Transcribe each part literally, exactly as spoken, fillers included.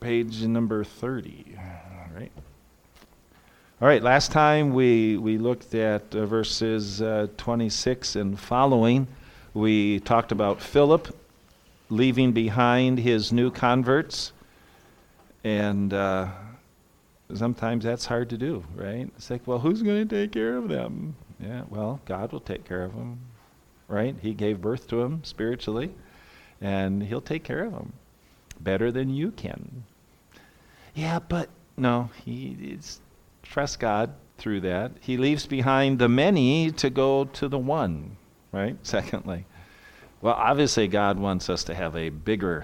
page number thirty. All right. All right, last time we, we looked at uh, verses uh, twenty-six and following. We talked about Philip leaving behind his new converts. And uh, sometimes that's hard to do, right? It's like, well, who's going to take care of them? Yeah, well, God will take care of them, right? He gave birth to them spiritually, and he'll take care of them better than you can. Yeah, but no, he it's, trust God through that. He leaves behind the many to go to the one, right? Secondly, well, obviously God wants us to have a bigger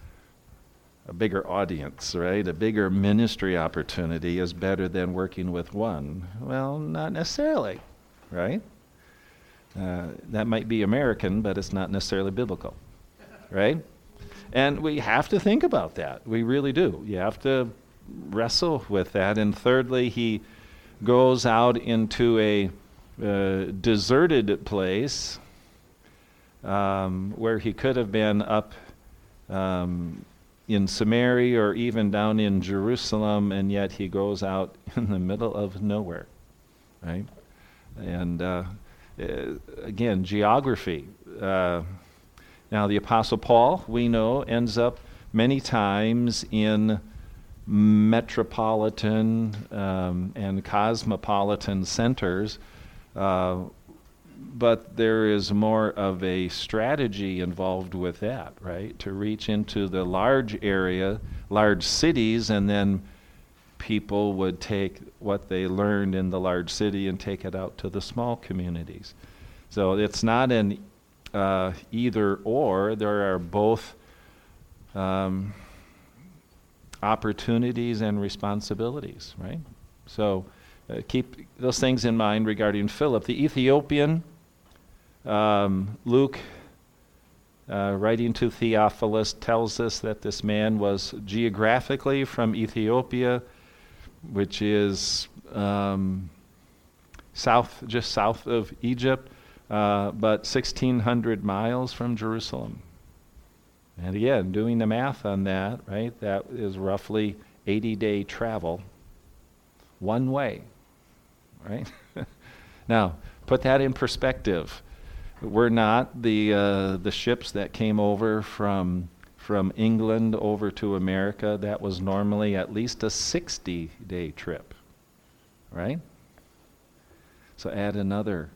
a bigger audience, right? A bigger ministry opportunity is better than working with one. Well, not necessarily, right? Uh, that might be American, but it's not necessarily biblical, right? And we have to think about that. We really do. You have to wrestle with that. And thirdly, he goes out into a uh, deserted place um, where he could have been up um, in Samaria or even down in Jerusalem, and yet he goes out in the middle of nowhere, right? And uh, uh, again, geography. Uh, now, the Apostle Paul, we know, ends up many times in metropolitan um, and cosmopolitan centers, uh, but there is more of a strategy involved with that, right? To reach into the large area, large cities, and then people would take what they learned in the large city and take it out to the small communities. So it's not an uh, either or. There are both um, opportunities and responsibilities, right? So uh, keep those things in mind regarding Philip. The Ethiopian, um, Luke, uh, writing to Theophilus, tells us that this man was geographically from Ethiopia, which is um, south, just south of Egypt, uh, but sixteen hundred miles from Jerusalem. And again, doing the math on that, right, that is roughly eighty-day travel one way, right? Now, put that in perspective. We're not the uh, the ships that came over from from England over to America. That was normally at least a sixty-day trip, right? So add another,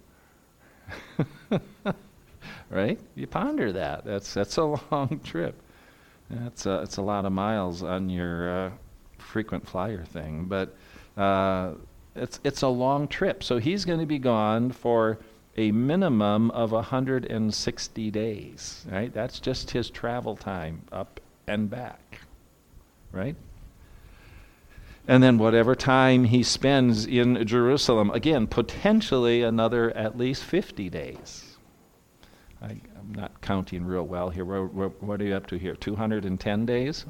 right? You ponder that. That's that's a long trip. That's a, it's a lot of miles on your uh, frequent flyer thing, but uh, it's it's a long trip. So he's going to be gone for a minimum of one hundred sixty days, right? That's just his travel time up and back, right? And then whatever time he spends in Jerusalem, again, potentially another at least fifty days. I, I'm not counting real well here. We're, we're, what are you up to here? two hundred ten days?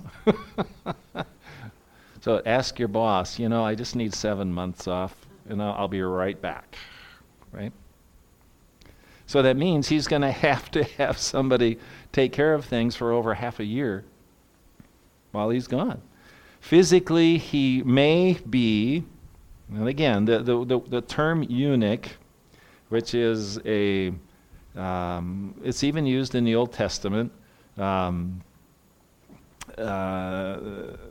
So ask your boss, you know, I just need seven months off, and I'll, I'll be right back, right? So that means he's going to have to have somebody take care of things for over half a year while he's gone. Physically, he may be, and again, the, the, the, the term eunuch, which is a, um, it's even used in the Old Testament, um, uh,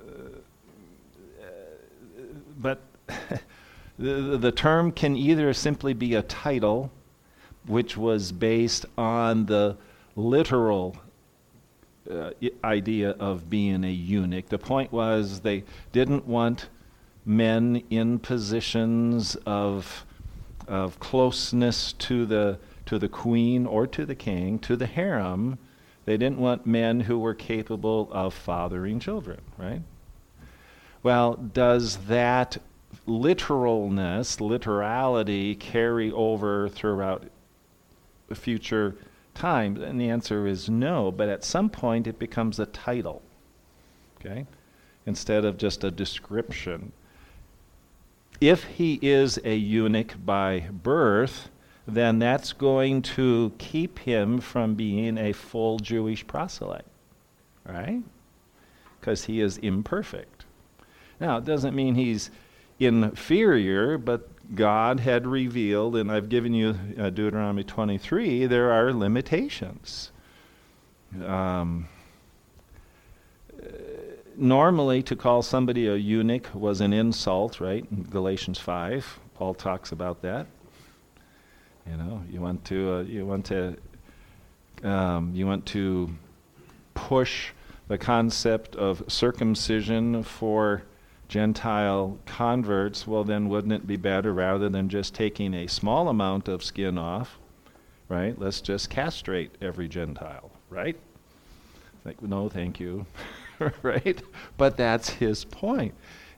but the, the term can either simply be a title, which was based on the literal uh, idea of being a eunuch. The point was they didn't want men in positions of of closeness to the to the queen or to the king, to the harem. They didn't want men who were capable of fathering children, right? Well, does that literalness, literality, carry over throughout future times? And the answer is no, but at some point it becomes a title, okay, instead of just a description. If he is a eunuch by birth, then that's going to keep him from being a full Jewish proselyte, right? because he is imperfect. Now, it doesn't mean he's inferior, but God had revealed, and I've given you uh, Deuteronomy twenty-three, there are limitations. Um, normally, to call somebody a eunuch was an insult, right? In Galatians five, Paul talks about that. You know, you want to, uh, you want to, um, you want to push the concept of circumcision for Gentile converts. Well, then wouldn't it be better, rather than just taking a small amount of skin off, right? Let's just castrate every Gentile, right? Like, no, thank you, right? But that's his point,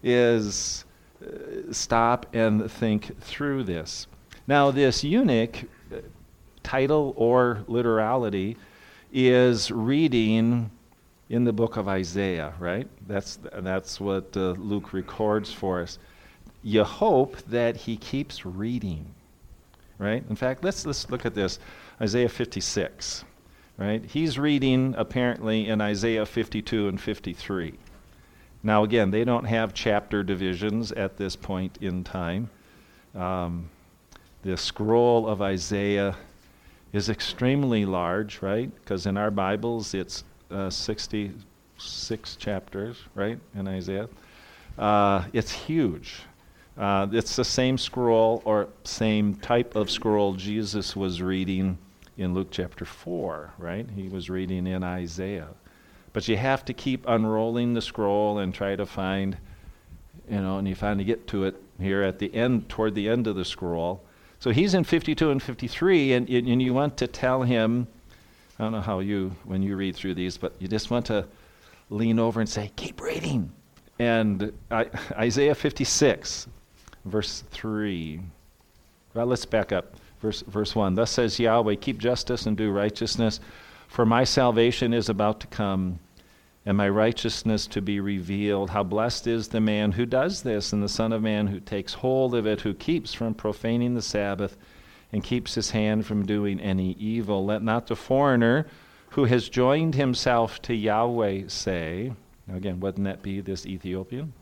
is uh, stop and think through this. Now, this eunuch, uh, title or literality, is reading in the book of Isaiah, right? That's that's what uh, Luke records for us. You hope that he keeps reading, right? In fact, let's let's look at this, Isaiah fifty-six, right? He's reading apparently in Isaiah fifty-two and fifty-three. Now, again, they don't have chapter divisions at this point in time. Um, the scroll of Isaiah is extremely large, right? Because in our Bibles, it's Uh, sixty-six chapters, right, in Isaiah. Uh, it's huge. Uh, it's the same scroll or same type of scroll Jesus was reading in Luke chapter four, right? He was reading in Isaiah. But you have to keep unrolling the scroll and try to find, you know, and you finally get to it here at the end, toward the end of the scroll. So he's in fifty-two and fifty-three, and, and you want to tell him, I don't know how you, when you read through these, but you just want to lean over and say, keep reading. And I, Isaiah fifty-six, verse three. Well, let's back up. Verse, verse one. Thus says Yahweh, keep justice and do righteousness, for my salvation is about to come, and my righteousness to be revealed. How blessed is the man who does this, and the Son of Man who takes hold of it, who keeps from profaning the Sabbath, and keeps his hand from doing any evil. Let not the foreigner who has joined himself to Yahweh say, now again, wouldn't that be this Ethiopian?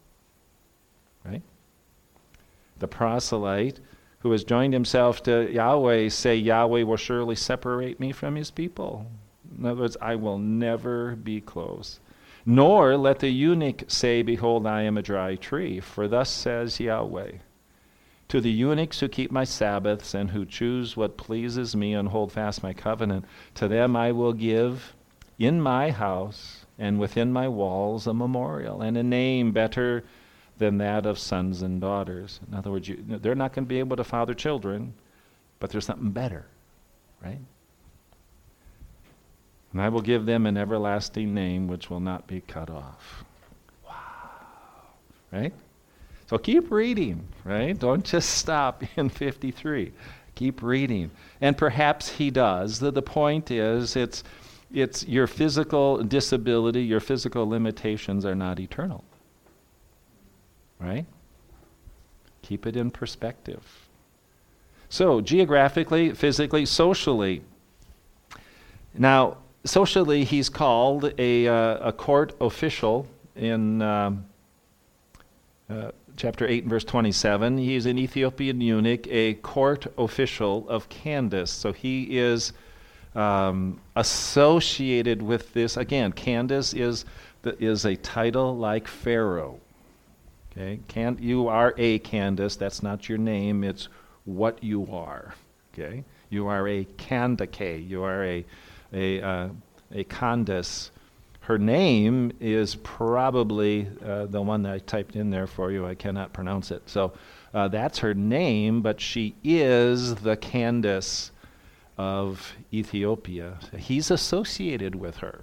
Right? The proselyte who has joined himself to Yahweh say, Yahweh will surely separate me from his people. In other words, I will never be close. Nor let the eunuch say, behold, I am a dry tree. For thus says Yahweh, to the eunuchs who keep my Sabbaths and who choose what pleases me and hold fast my covenant, to them I will give in my house and within my walls a memorial and a name better than that of sons and daughters. In other words, you, they're not going to be able to father children, but there's something better, right? And I will give them an everlasting name which will not be cut off. Wow. Right? So keep reading, right? Don't just stop in fifty-three. Keep reading. And perhaps he does. The, the point is, it's it's your physical disability, your physical limitations are not eternal. Right? Keep it in perspective. So, geographically, physically, socially. Now, socially, he's called a, uh, a court official in um, uh, chapter eight and verse twenty-seven. He's an Ethiopian eunuch, a court official of Candace. So he is um, associated with this. Again, Candace is the, is a title like Pharaoh. Okay, Can, you are a Candace. That's not your name. It's what you are. Okay, you are a Candace. You are a a uh, a Candace. Her name is probably uh, the one that I typed in there for you. I cannot pronounce it. So uh, that's her name, but she is the Candace of Ethiopia. He's associated with her.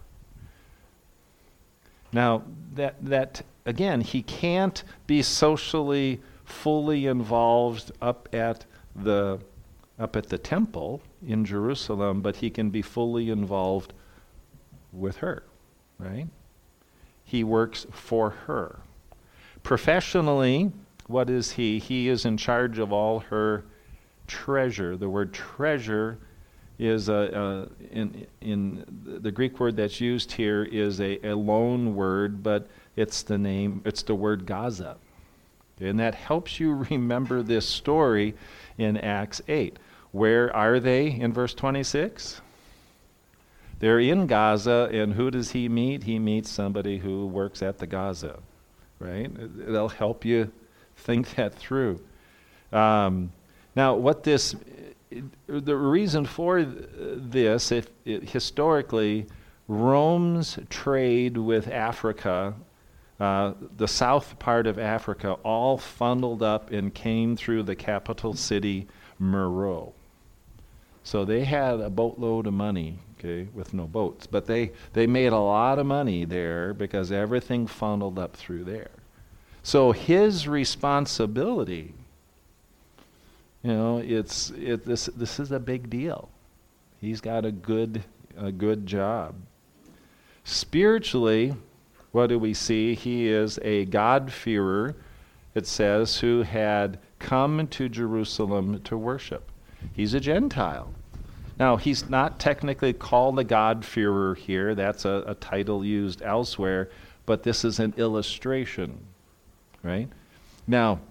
Now, that that again, he can't be socially fully involved up at the up at the temple in Jerusalem, but he can be fully involved with her. Right? He works for her. Professionally, what is he? He is in charge of all her treasure. The word treasure is a, a in in the Greek word that's used here is a, a loan word, but it's the name, it's the word Gaza. And that helps you remember this story in Acts eight. Where are they in verse twenty-six? They're in Gaza, and who does he meet? He meets somebody who works at the Gaza, right? It'll help you think that through. Um, now, what this, the reason for this, if it, historically, Rome's trade with Africa, uh, the south part of Africa, all funneled up and came through the capital city, Meroe. So they had a boatload of money, okay, with no boats. But they, they made a lot of money there because everything funneled up through there. So his responsibility, you know, it's it this this is a big deal. He's got a good a good job. Spiritually, what do we see? He is a God-fearer, it says, who had come to Jerusalem to worship. He's a Gentile. Now, he's not technically called a God-fearer here. That's a, a title used elsewhere, but this is an illustration, right? Now,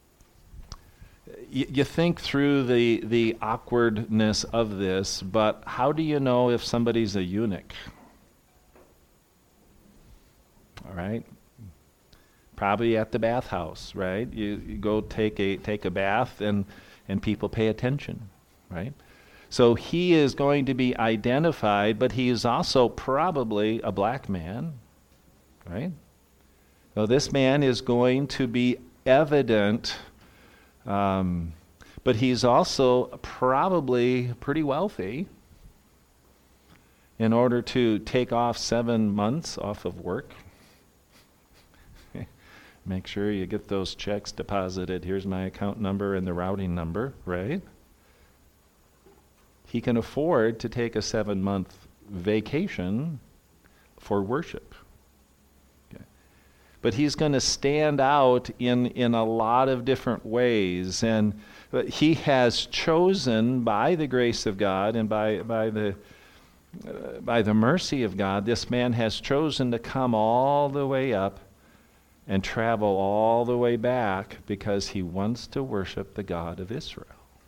y- you think through the, the awkwardness of this, but how do you know if somebody's a eunuch? All right? Probably at the bathhouse, right? You, you go take a take a bath, and and people pay attention, right? So he is going to be identified, but he is also probably a black man, right? So this man is going to be evident, um, but he's also probably pretty wealthy in order to take off seven months off of work. Make sure you get those checks deposited. Here's my account number and the routing number, right? He can afford to take a seven-month vacation for worship. Okay. But he's going to stand out in, in a lot of different ways. And but he has chosen, by the grace of God and by, by, the, uh, by the mercy of God, this man has chosen to come all the way up and travel all the way back because he wants to worship the God of Israel.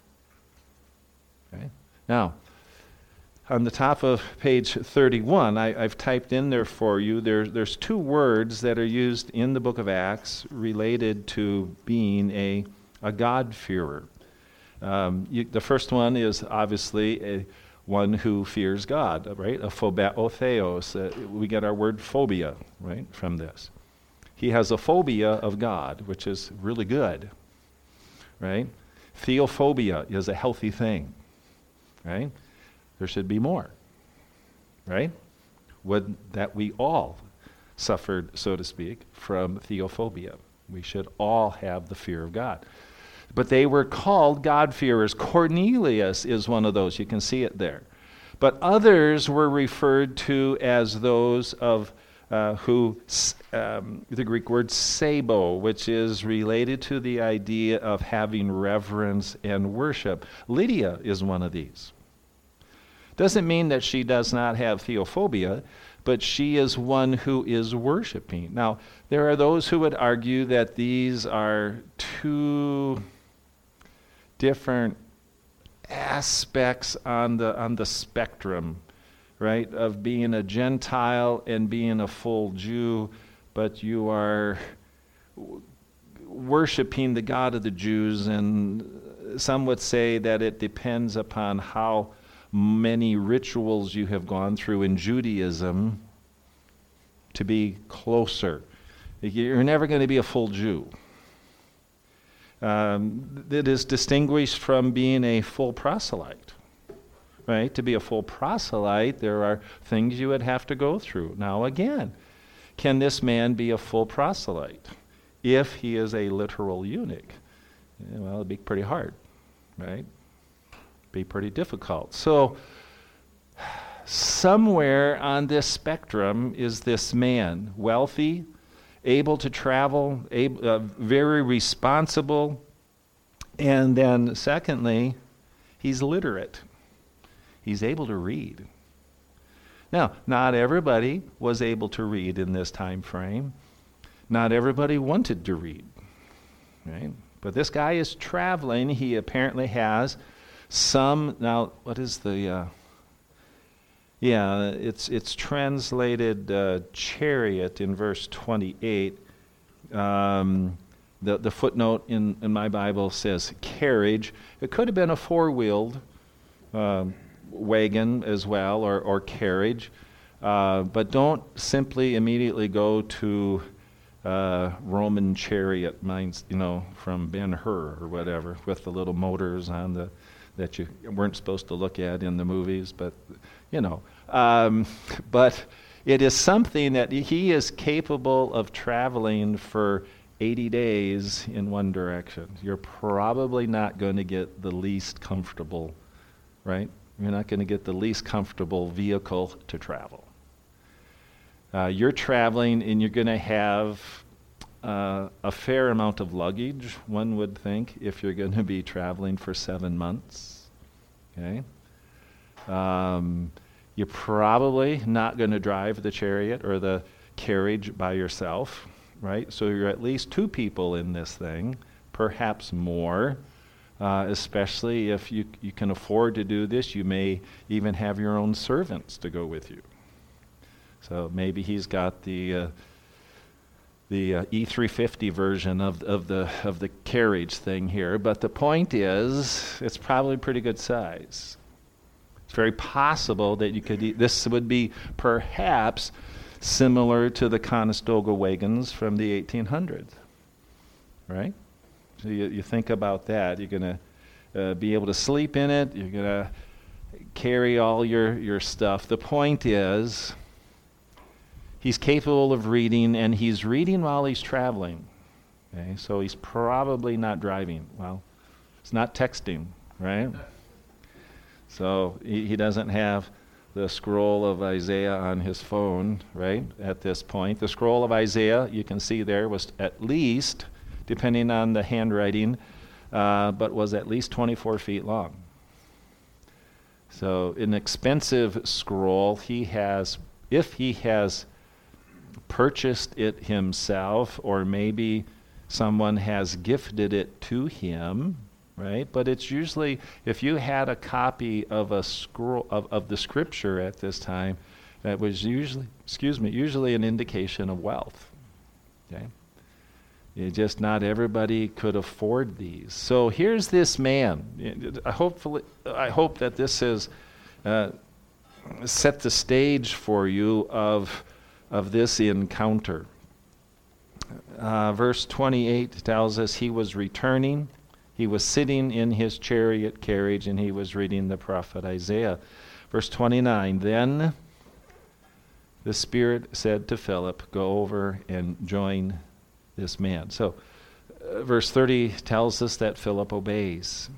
Okay? Now, on the top of page thirty-one, I, I've typed in there for you, there, there's two words that are used in the book of Acts related to being a, a God-fearer. Um, you, the first one is obviously a, one who fears God, right? A phobeo theos. Uh, we get our word phobia, right, from this. He has a phobia of God, which is really good, right? Theophobia is a healthy thing, right? There should be more, right? Would that we all suffered, so to speak, from theophobia. We should all have the fear of God. But they were called God-fearers. Cornelius is one of those. You can see it there. But others were referred to as those of Uh, who, um, the Greek word sabo, which is related to the idea of having reverence and worship. Lydia is one of these. Doesn't mean that she does not have theophobia, but she is one who is worshiping. Now, there are those who would argue that these are two different aspects on the on the spectrum, right, of being a Gentile and being a full Jew, but you are w- worshiping the God of the Jews, and some would say that it depends upon how many rituals you have gone through in Judaism to be closer. You're never going to be a full Jew. Um, it is distinguished from being a full proselyte. Right? To be a full proselyte, there are things you would have to go through. Now again, can this man be a full proselyte if he is a literal eunuch? Yeah, well, it'd be pretty hard, right? Be pretty difficult. So somewhere on this spectrum is this man, wealthy, able to travel, able, uh, very responsible, and then secondly, he's literate. He's able to read. Now, not everybody was able to read in this time frame. Not everybody wanted to read, right? But this guy is traveling. He apparently has some, now, what is the, uh, yeah, it's it's translated uh, chariot in verse twenty-eight. Um, the, the footnote in, in my Bible says carriage. It could have been a four-wheeled um, wagon as well, or, or carriage. Uh, but don't simply immediately go to uh, Roman chariot, mine's, you know, from Ben-Hur or whatever, with the little motors on the that you weren't supposed to look at in the movies, but, you know. Um, but it is something that he is capable of traveling for eighty days in one direction. You're probably not going to get the least comfortable, right? You're not going to get the least comfortable vehicle to travel. Uh, you're traveling and you're going to have uh, a fair amount of luggage, one would think, if you're going to be traveling for seven months. Okay? Um, you're probably not going to drive the chariot or the carriage by yourself, right? So you're at least two people in this thing, perhaps more. Uh, especially if you you can afford to do this, you may even have your own servants to go with you. So maybe he's got the uh, the uh, E three fifty version of of the of the carriage thing here. But the point is, it's probably pretty good size. It's very possible that you could. E- this would be perhaps similar to the Conestoga wagons from the eighteen hundreds, right? So you, you think about that. You're going to uh, be able to sleep in it. You're going to carry all your, your stuff. The point is, he's capable of reading, and he's reading while he's traveling. Okay, so he's probably not driving. Well, it's not texting, right? So he, he doesn't have the scroll of Isaiah on his phone, right, at this point. The scroll of Isaiah, you can see there, was at least, depending on the handwriting, uh, but was at least twenty-four feet long. So an expensive scroll. He has, if he has purchased it himself, or maybe someone has gifted it to him, right? But it's usually, if you had a copy of a scroll of, of the scripture at this time, that was usually, excuse me, usually an indication of wealth. Okay? It just not everybody could afford these. So here's this man. I hopefully, I hope that this has uh, set the stage for you of of this encounter. Uh, verse twenty-eight tells us he was returning. He was sitting in his chariot carriage, and he was reading the prophet Isaiah. Verse twenty-nine, then the Spirit said to Philip, go over and join this man. So uh, verse thirty tells us that Philip obeys.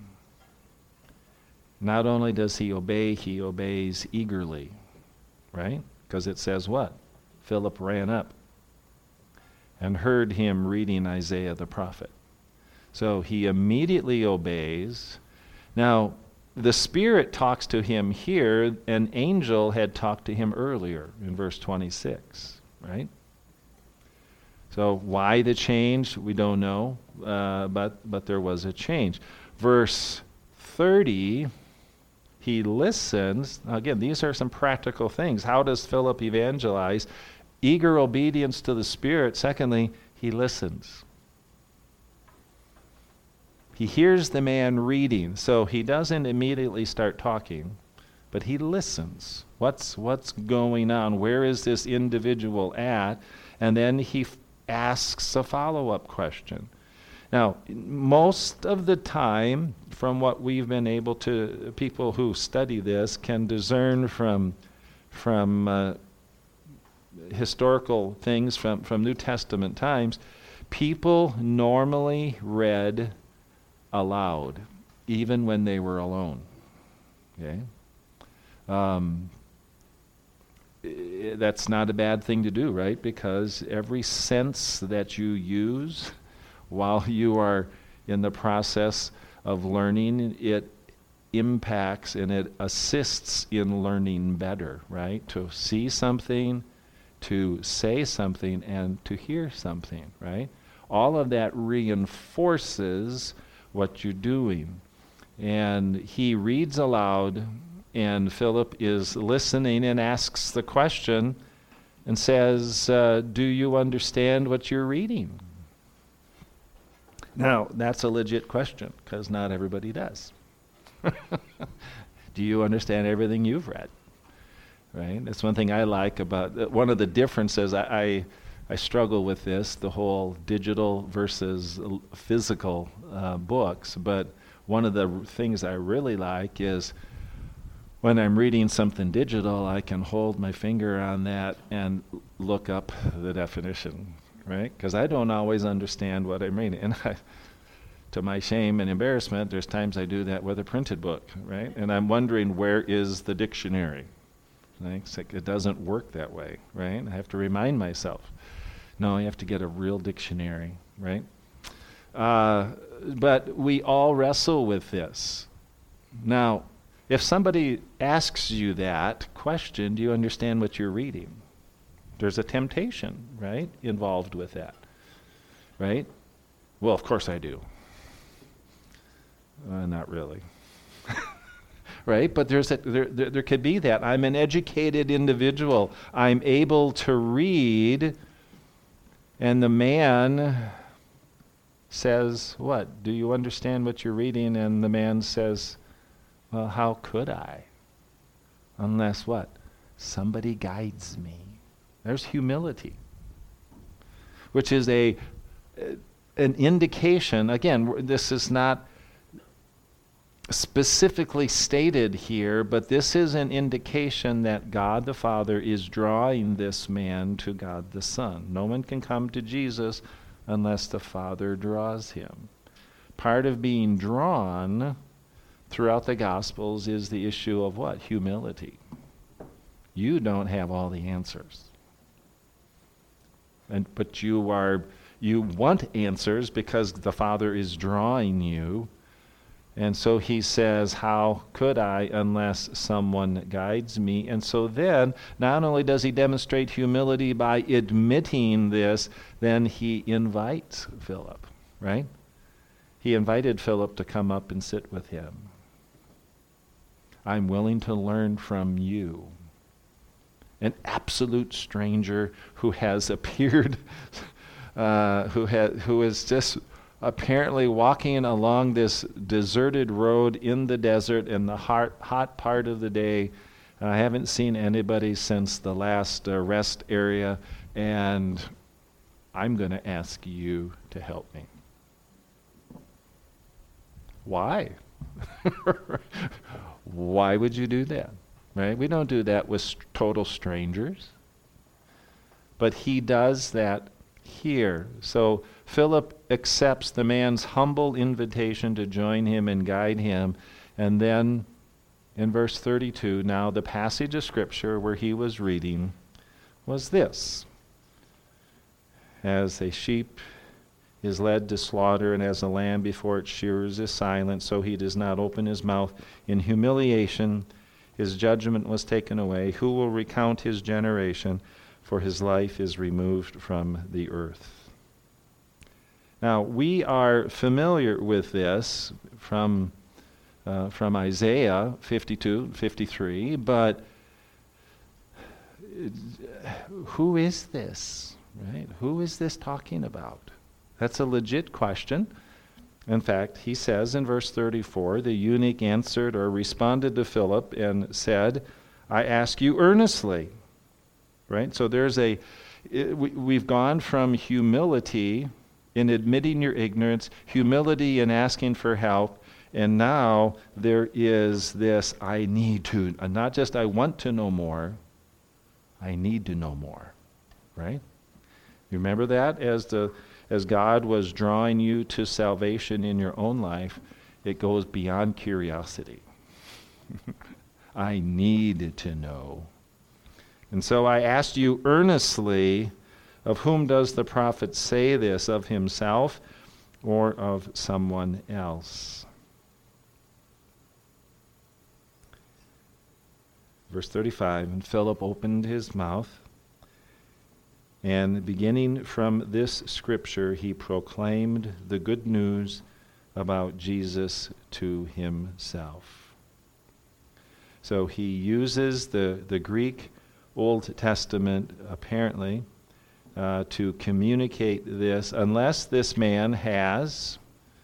Not only does he obey, he obeys eagerly, right? Because it says what? Philip ran up and heard him reading Isaiah the prophet. So he immediately obeys. Now, the Spirit talks to him here. An angel had talked to him earlier in verse twenty-six, right? So why the change? We don't know, uh, but but there was a change. Verse thirty, he listens. Now again, these are some practical things. How does Philip evangelize? Eager obedience to the Spirit. Secondly, he listens. He hears the man reading, so he doesn't immediately start talking, but he listens. What's what's going on? Where is this individual at? And then he f- asks a follow-up question. Now, most of the time, from what we've been able to, people who study this can discern from from uh, historical things from, from New Testament times, people normally read aloud, even when they were alone. Okay? Um, I- that's not a bad thing to do, right? Because every sense that you use while you are in the process of learning, it impacts and it assists in learning better, right? To see something, to say something, and to hear something, right? All of that reinforces what you're doing. And he reads aloud, and Philip is listening and asks the question and says, uh, do you understand what you're reading? Now, that's a legit question, because not everybody does. Do you understand everything you've read? Right? That's one thing I like about, uh, one of the differences, I, I, I struggle with this, the whole digital versus l- physical uh, books, but one of the r- things I really like is when I'm reading something digital, I can hold my finger on that and l- look up the definition, right? Because I don't always understand what I'm reading. And I, to my shame and embarrassment, there's times I do that with a printed book, right? And I'm wondering, where is the dictionary? Right? It's like it doesn't work that way, right? I have to remind myself. No, you have to get a real dictionary, right? Uh, but we all wrestle with this. Now, if somebody asks you that question, do you understand what you're reading? There's a temptation, right, involved with that, right? Well, of course I do. Uh, not really. Right? But there's a, there, there there could be that. I'm an educated individual. I'm able to read, and the man says, what? Do you understand what you're reading? And the man says, well, how could I? Unless what? Somebody guides me. There's humility, which is a an indication. Again, this is not specifically stated here, but this is an indication that God the Father is drawing this man to God the Son. No one can come to Jesus unless the Father draws him. Part of being drawn throughout the Gospels is the issue of what? Humility. You don't have all the answers. And but you are you want answers because the Father is drawing you. And so he says, how could I unless someone guides me? And so then, not only does he demonstrate humility by admitting this, then he invites Philip, right? He invited Philip to come up and sit with him. I'm willing to learn from you. An absolute stranger who has appeared, uh, who, ha- who is just apparently walking along this deserted road in the desert in the hot, hot part of the day. And I haven't seen anybody since the last uh, rest area, and I'm going to ask you to help me. Why? Why would you do that? Right? We don't do that with st- total strangers. But he does that here. So Philip accepts the man's humble invitation to join him and guide him. And then in verse thirty-two, now the passage of Scripture where he was reading was this. As a sheep is led to slaughter, and as a lamb before its shearers is silent, so he does not open his mouth. In humiliation his judgment was taken away. Who will recount his generation? For his life is removed from the earth. Now, we are familiar with this from uh, from Isaiah fifty-two, fifty-three, but who is this, right? Who is this talking about? That's a legit question. In fact, he says in verse thirty-four, the eunuch answered or responded to Philip and said, I ask you earnestly. Right? So there's a, it, we, we've gone from humility in admitting your ignorance, humility in asking for help, and now there is this, I need to, uh, not just I want to know more, I need to know more. Right? You remember that? As the as God was drawing you to salvation in your own life, it goes beyond curiosity. I need to know. And so I asked you earnestly, of whom does the prophet say this, of himself or of someone else? verse thirty-five, and Philip opened his mouth, and beginning from this scripture, he proclaimed the good news about Jesus to himself. So he uses the, the Greek Old Testament, apparently, uh, to communicate this, unless this man has,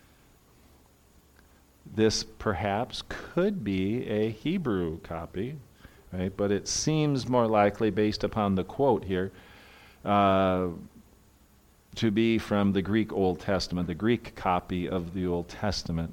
this perhaps could be a Hebrew copy, right? But it seems more likely, based upon the quote here, uh, to be from the Greek Old Testament, the Greek copy of the Old Testament.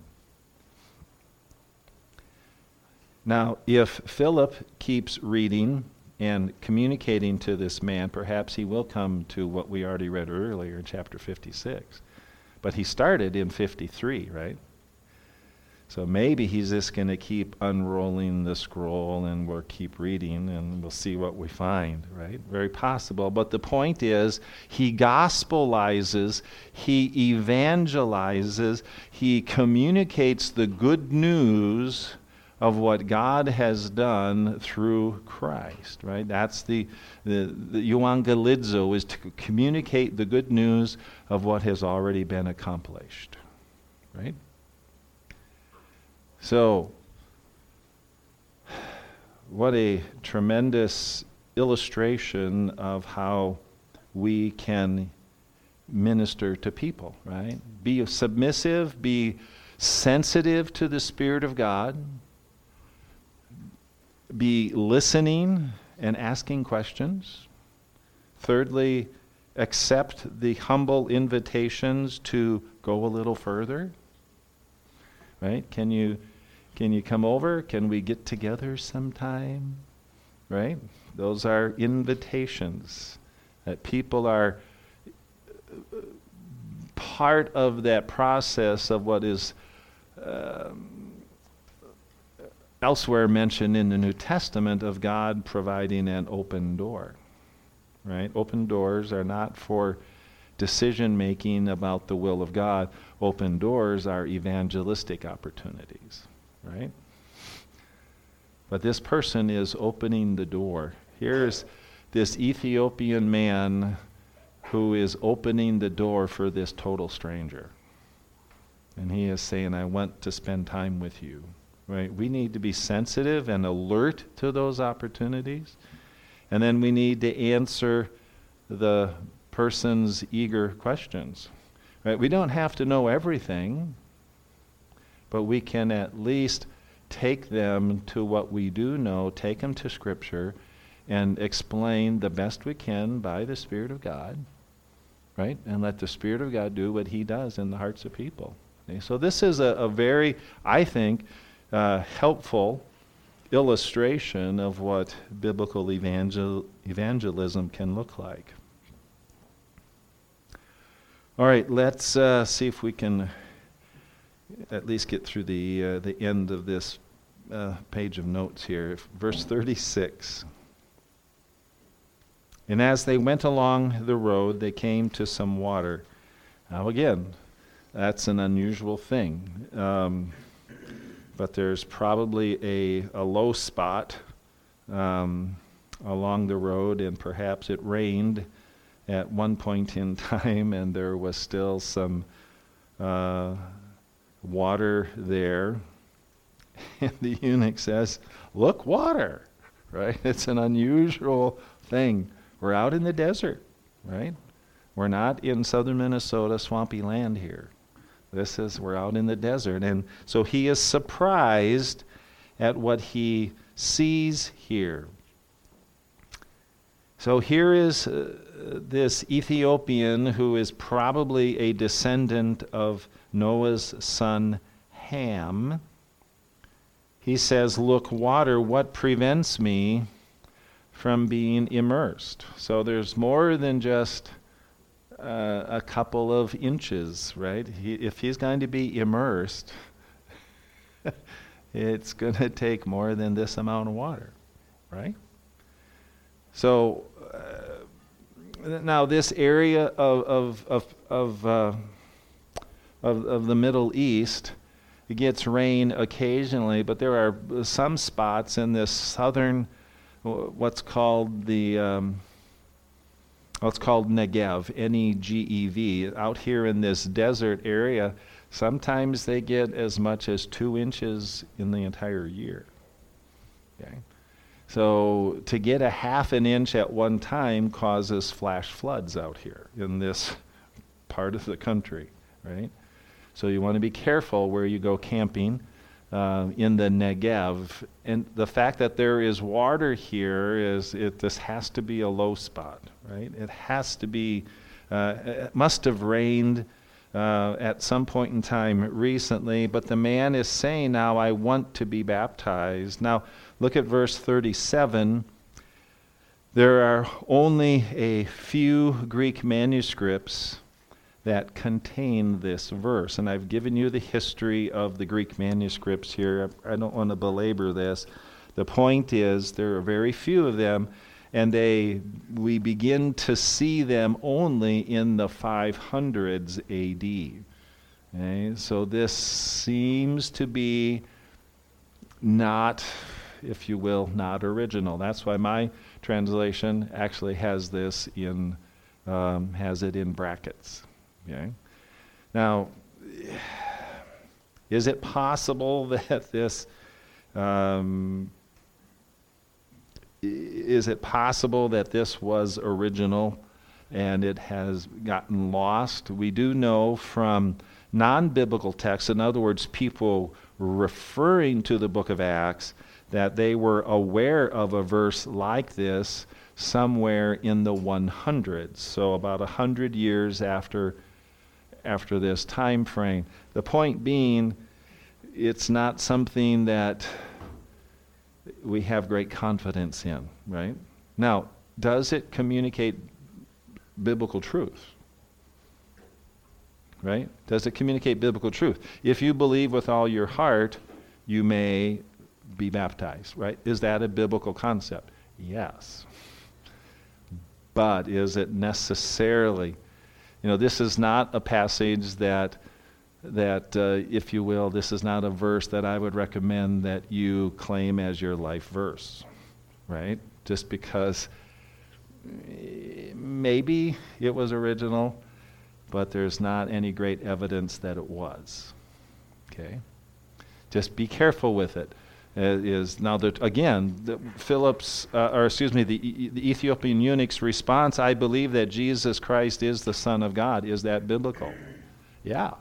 Now, if Philip keeps reading and communicating to this man, perhaps he will come to what we already read earlier in chapter fifty-six. But he started in fifty-three, right? So maybe he's just going to keep unrolling the scroll and we'll keep reading and we'll see what we find, right? Very possible. But the point is, he gospelizes, he evangelizes, he communicates the good news of what God has done through Christ, right? That's the, the, the euangelizo, is to communicate the good news of what has already been accomplished, right? So, what a tremendous illustration of how we can minister to people, right? Be submissive, be sensitive to the Spirit of God, be listening and asking questions. Thirdly, accept the humble invitations to go a little further, right? Can you Can you come over? Can we get together sometime? Right? Those are invitations that people are part of that process of what is um, elsewhere mentioned in the New Testament of God providing an open door. Right? Open doors are not for decision making about the will of God. Open doors are evangelistic opportunities. Right? But this person is opening the door. Here's this Ethiopian man who is opening the door for this total stranger. And he is saying, I want to spend time with you. Right? We need to be sensitive and alert to those opportunities. And then we need to answer the person's eager questions. Right? We don't have to know everything, but we can at least take them to what we do know, take them to Scripture, and explain the best we can by the Spirit of God, right? And let the Spirit of God do what He does in the hearts of people. Okay? So this is a, a very, I think, uh, helpful illustration of what biblical evangel- evangelism can look like. All right, let's uh, see if we can at least get through the uh, the end of this uh, page of notes here. Verse thirty-six. And as they went along the road, they came to some water. Now again, that's an unusual thing. Um, but there's probably a, a low spot um, along the road, and perhaps it rained at one point in time, and there was still some uh, water there. And the eunuch says, look, water, right? It's an unusual thing. We're out in the desert, right? We're not in southern Minnesota, swampy land here. This is, we're out in the desert. And so he is surprised at what he sees here. So here is uh, this Ethiopian who is probably a descendant of Noah's son Ham. He says, look, water, what prevents me from being immersed? So there's more than just uh, a couple of inches, right? He, if he's going to be immersed, it's going to take more than this amount of water, right? So uh, now this area of of of of, uh, of of the Middle East, it gets rain occasionally, but there are some spots in this southern what's called the um, what's called Negev, N E G E V. Out here in this desert area, sometimes they get as much as two inches in the entire year. Okay, so to get a half an inch at one time causes flash floods out here in this part of the country, right? So you want to be careful where you go camping uh, in the Negev. And the fact that there is water here is, it, this has to be a low spot, right? It has to be, uh, it must have rained uh, at some point in time recently, but the man is saying now, I want to be baptized. Now, look at verse thirty-seven. There are only a few Greek manuscripts that contain this verse. And I've given you the history of the Greek manuscripts here. I don't want to belabor this. The point is there are very few of them, and they we begin to see them only in the five hundreds A D. Okay? So this seems to be not, if you will, not original. That's why my translation actually has this in, um, has it in brackets. Okay. Now, is it possible that this, um, is it possible that this was original and it has gotten lost? We do know from non-biblical texts, in other words, people referring to the book of Acts, that they were aware of a verse like this somewhere in the one hundreds, so about a hundred years after after this time frame. The point being, it's not something that we have great confidence in, right? Now, does it communicate biblical truth? Right? Does it communicate biblical truth? If you believe with all your heart, you may be baptized, right? Is that a biblical concept? Yes. But is it necessarily, you know, this is not a passage that, that uh, if you will, this is not a verse that I would recommend that you claim as your life verse, right? Just because maybe it was original, but there's not any great evidence that it was. Okay? Just be careful with it. Uh, is now that again, the Philip's, uh, or excuse me, the, e- the Ethiopian eunuch's response, I believe that Jesus Christ is the Son of God. Is that biblical? Yeah.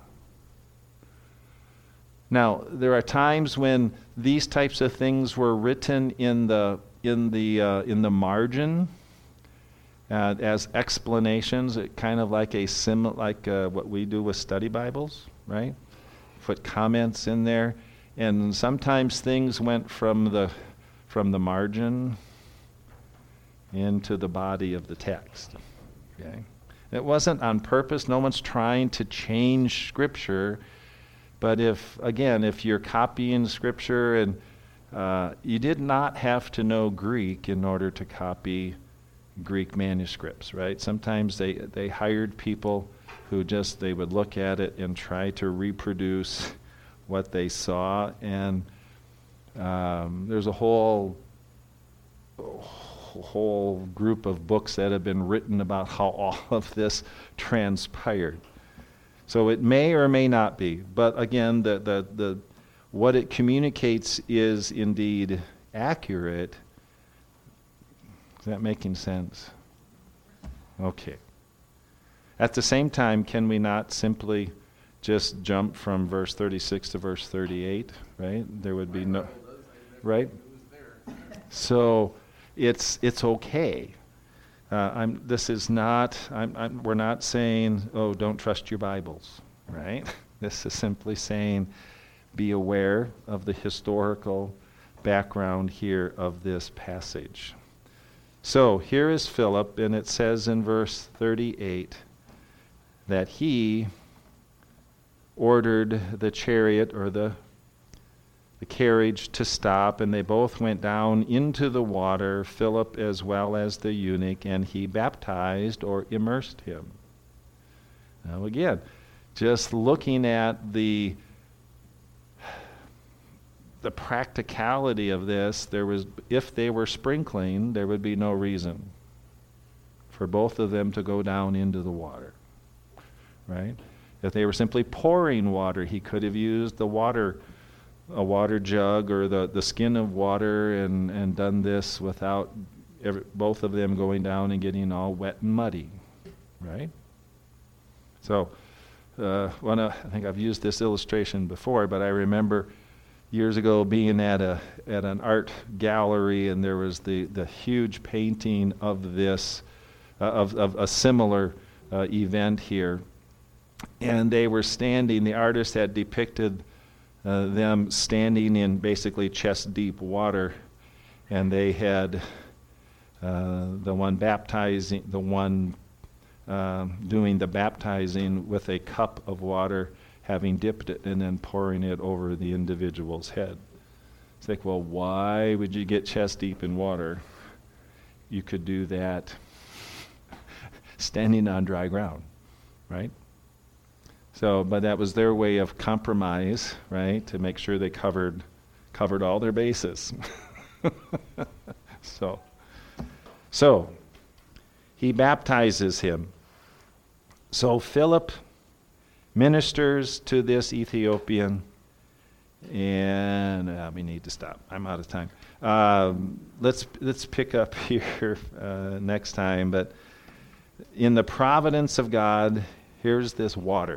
Now, there are times when these types of things were written in the in the uh, in the margin uh, as explanations, it kind of like a sim, like uh, what we do with study Bibles, right? Put comments in there. And sometimes things went from the from the margin into the body of the text. Okay? It wasn't on purpose. No one's trying to change Scripture. But if, again, if you're copying Scripture, and uh, you did not have to know Greek in order to copy Greek manuscripts, right? Sometimes they, they hired people who just, they would look at it and try to reproduce what they saw, and um, there's a whole whole group of books that have been written about how all of this transpired. So it may or may not be, but again, the the, the what it communicates is indeed accurate. Is that making sense? Okay. At the same time, can we not simply just jump from verse thirty-six to verse thirty-eight, right? There would be no, right? So it's it's okay. Uh, I'm. This is not. I'm, I'm. We're not saying, oh, don't trust your Bibles, right? This is simply saying, be aware of the historical background here of this passage. So here is Philip, and it says in verse thirty-eight that he ordered the chariot or the the carriage to stop, and they both went down into the water, Philip as well as the eunuch, and he baptized or immersed him. Now again, just looking at the the practicality of this, there was, if they were sprinkling, there would be no reason for both of them to go down into the water, right? If they were simply pouring water, he could have used the water, a water jug or the, the skin of water and, and done this without every, both of them going down and getting all wet and muddy, right? So, uh, one, uh, I think I've used this illustration before, but I remember years ago being at a at an art gallery, and there was the, the huge painting of this, uh, of, of a similar uh, event here. And they were standing, the artist had depicted uh, them standing in basically chest-deep water, and they had uh, the one baptizing, the one um, doing the baptizing with a cup of water, having dipped it and then pouring it over the individual's head. It's like, well, why would you get chest-deep in water? You could do that standing on dry ground, right? So, but that was their way of compromise, right, to make sure they covered covered all their bases. so, so he baptizes him. So Philip ministers to this Ethiopian, and uh, we need to stop. I'm out of time. Um, let's let's pick up here uh, next time. But in the providence of God, here's this water.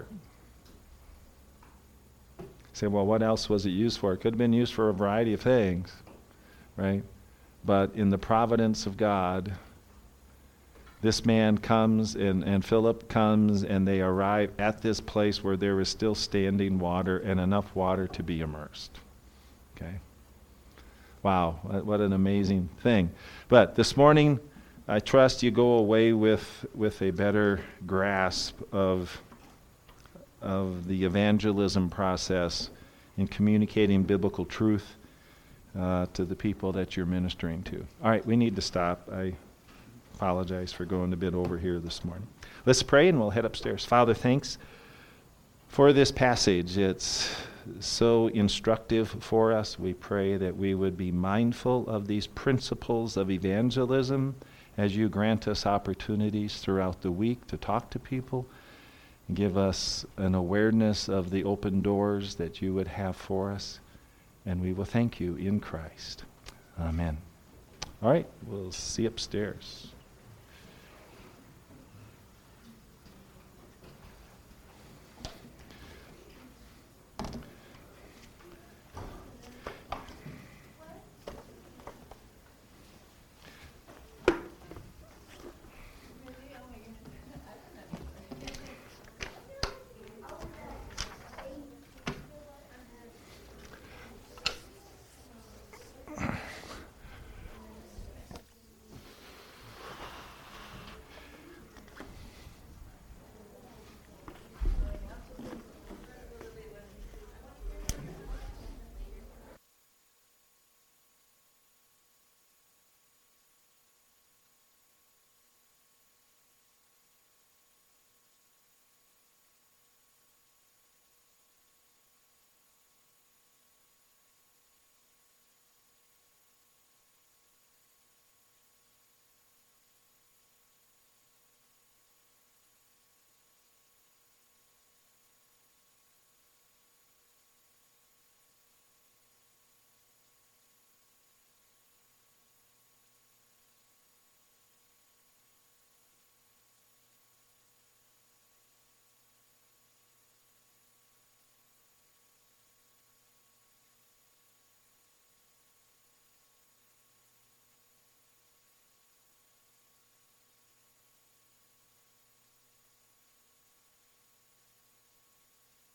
Say, well, what else was it used for? It could have been used for a variety of things, right? But in the providence of God, this man comes and, and Philip comes and they arrive at this place where there is still standing water and enough water to be immersed. Okay? Wow, what an amazing thing. But this morning, I trust you go away with, with a better grasp of of the evangelism process in communicating biblical truth uh, to the people that you're ministering to. All right, we need to stop. I apologize for going a bit over here this morning. Let's pray and we'll head upstairs. Father, thanks for this passage. It's so instructive for us. We pray that we would be mindful of these principles of evangelism as you grant us opportunities throughout the week to talk to people. Give us an awareness of the open doors that you would have for us, and we will thank you in Christ. Amen. All right, we'll see you upstairs.